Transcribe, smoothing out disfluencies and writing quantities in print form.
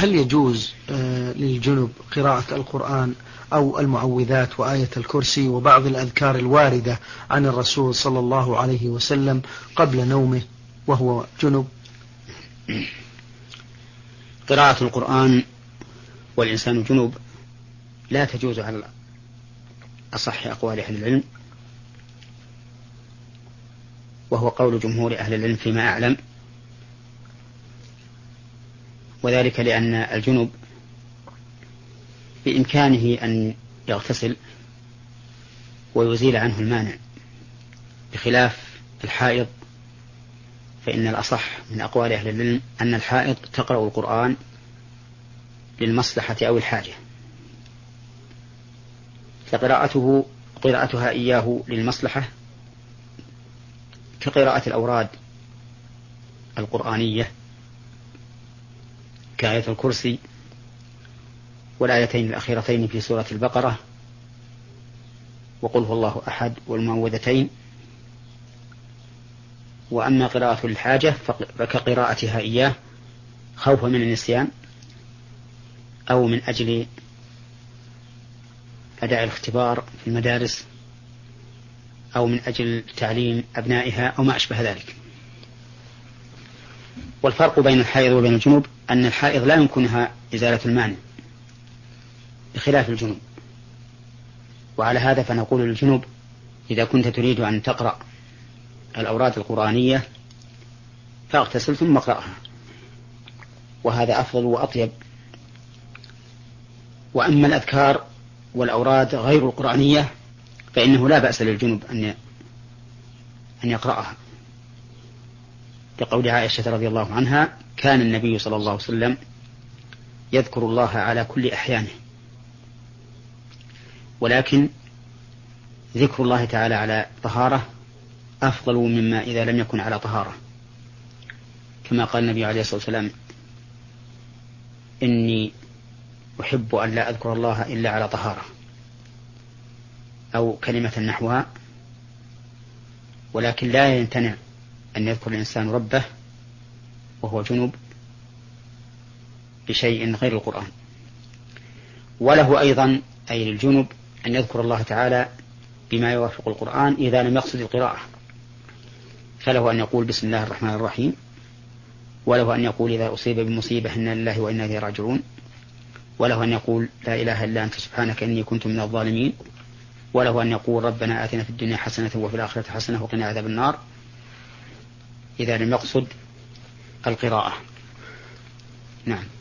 هل يجوز للجنب قراءة القرآن أو المعوذات وآية الكرسي وبعض الأذكار الواردة عن الرسول صلى الله عليه وسلم قبل نومه وهو جنب؟ قراءة القرآن والإنسان جنب لا تجوز على أصح أقوال أهل العلم، وهو قول جمهور أهل العلم فيما أعلم، وذلك لأن الجنب بإمكانه أن يغتسل ويزيل عنه المانع، بخلاف الحائض، فإن الأصح من أقوال أهل العلم أن الحائض تقرأ القرآن للمصلحة أو الحاجة، فقراءتها إياه للمصلحة كقراءة الأوراد القرآنية كآية الكرسي والآيتين الأخيرتين في سورة البقرة وقل هو الله أحد والمعوذتين. وأما قراءة الحاجة فكقراءتها إياه خوفا من النسيان أو من أجل أداء الاختبار في المدارس أو من أجل تعليم أبنائها أو ما أشبه ذلك. والفرق بين الحائض وبين الجنوب أن الحائض لا يمكنها إزالة المانع بخلاف الجنوب، وعلى هذا فنقول للجنوب إذا كنت تريد أن تقرأ الأوراد القرآنية فاغتسل ثم اقرأها، وهذا أفضل وأطيب. وأما الأذكار والأوراد غير القرآنية فإنه لا بأس للجنوب أن يقرأها، لقول عائشة رضي الله عنها كان النبي صلى الله عليه وسلم يذكر الله على كل أحيانه، ولكن ذكر الله تعالى على طهارة أفضل مما إذا لم يكن على طهارة، كما قال النبي عليه الصلاة والسلام إني أحب أن لا أذكر الله إلا على طهارة، أو كلمة نحوها. ولكن لا يمتنع أن يذكر الإنسان ربه وهو جنب بشيء غير القرآن. وله أيضا أي للجنب أن يذكر الله تعالى بما يوافق القرآن إذا لم يقصد القراءة، فله أن يقول بسم الله الرحمن الرحيم، وله أن يقول إذا أصيب بمصيبة إنا لله وإنا إليه راجعون، وله أن يقول لا إله إلا أنت سبحانك إني كنت من الظالمين، وله أن يقول ربنا آتنا في الدنيا حسنة وفي الآخرة حسنة وقنا عذاب النار إذا لم يقصد القراءة. نعم.